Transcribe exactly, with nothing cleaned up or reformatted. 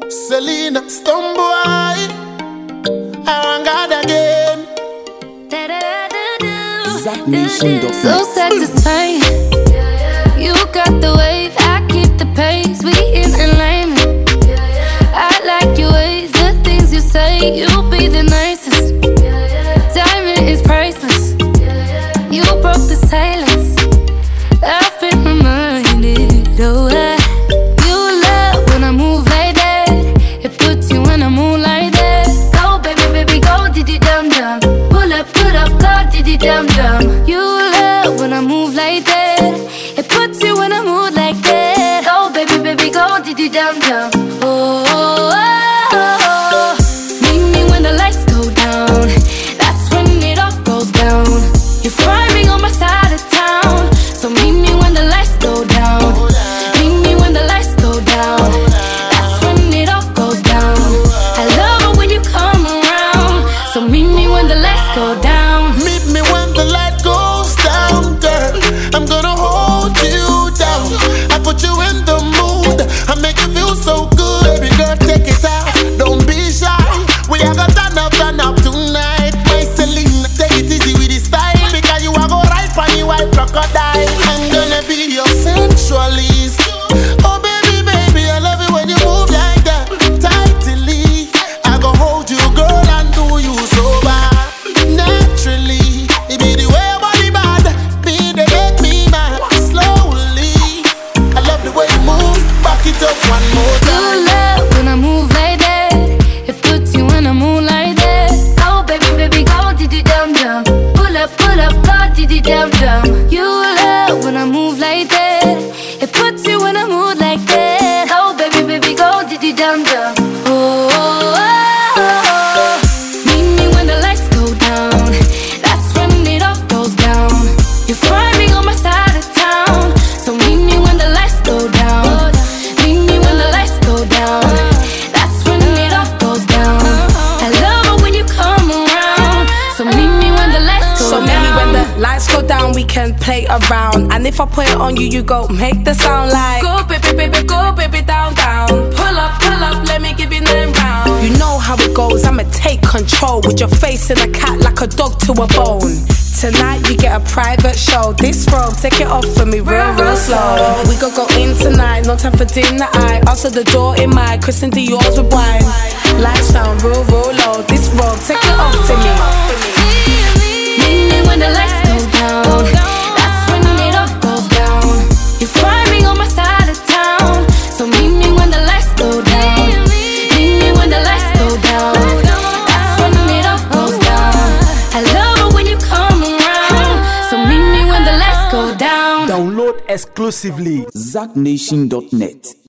Selena Stumboy, I want God again. Zach Nation. So satisfying. You got the wave, I keep the pace. We in alignment. I like your ways, the things you say. You'll be the nicest. Diamond is priceless. You broke the silence. I've been reminded. Oh, I, you love when I move like that. It puts you in a mood like that. Go, baby, baby, go, diddy dum dum. Pull up, pull up, go, diddy dum dum. You love when I move like that. It puts you in a mood like that. Go, baby, baby, go, diddy dum dum. Oh, oh, oh, oh. Meet me when the lights go down. That's when it all goes down. You find me on my side of town. So meet me when the lights go down. Meet me when the lights go down. That's when it all goes down. I love it when you come around. So meet me when the lights go down. Meet me when the light goes down, girl. I'm gonna hold you down. I put you in the mood. I make you feel so good. Baby girl, take it off. Don't be shy. We are gonna turn up, turn up tonight. My Selena, take it easy with this style. Because you are go right for you white crocodile. I'm gonna be your sensualist. Oh baby, baby, I love it when you move like that. Tightly, I go hold you, girl, and do you so bad. Naturally, it be the way your body bad. Be they make me mad. Slowly, I love the way you move. Back it up one more You time. love when I move like that. It puts you in a mood like that. Oh baby, baby, go diddy dum dum. Pull up, pull up, go diddy dum dum. You love when I move like that. It puts you in a mood like that. Oh baby, baby, go diddy dum dum. Oh, oh, oh, oh. Meet me when the lights go down. That's when it all goes down. You find me on my side of town. So meet me when the lights go down. Meet me when the lights go down. That's when it all goes down. I love it when you come around. So meet me when the lights go So down. maybe when the lights go down, we can play around. And if I put it on you, you go make the sound like go baby, baby, go baby, down, down. Pull up, pull up, let me give you nine round. You know how it goes, I'ma take control. With your face in a cat like a dog to a bone. Tonight you get a private show. This robe, take it off for me real, real slow. We gon' go in tonight, no time for dinner. I answer the door in my Christian Dior's with wine. Lights down, real, real low. This robe, take it off for me. Meet me when the lights go down. That's when it all goes down. You find me on my side of town. So meet me when the lights go down. Meet me when the lights go down. That's when it all goes down. I love it when you come around. So meet me when the lights go down. Download exclusively Zach Nation dot net.